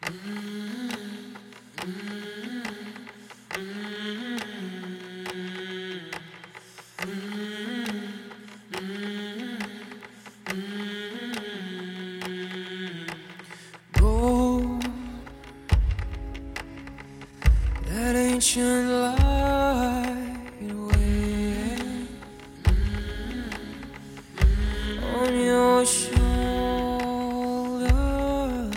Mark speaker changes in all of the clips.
Speaker 1: Gold, that ancient light weighing on your shoulders,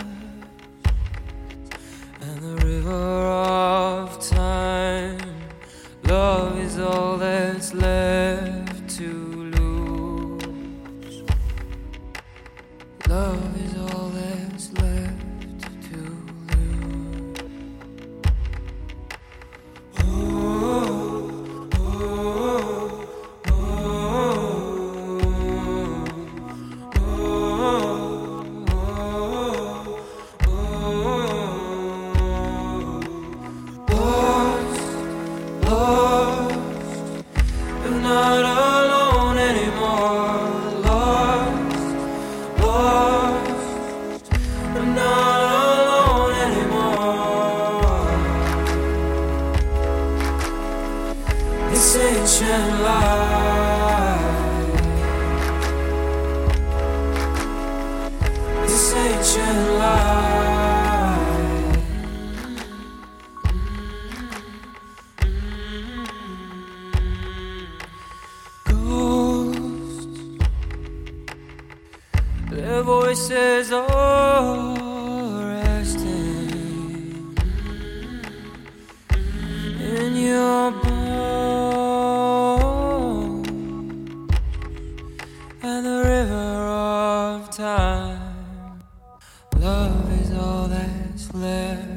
Speaker 1: and the river of time. Love is all that's left to lose. Love is all that's left to lose. Oh, oh, oh, oh, lost, but not alone anymore. Lost, but not alone anymore. This ancient light, this ancient light. Ghosts, their voices are resting in your bones, and the river of time. Love is all that's left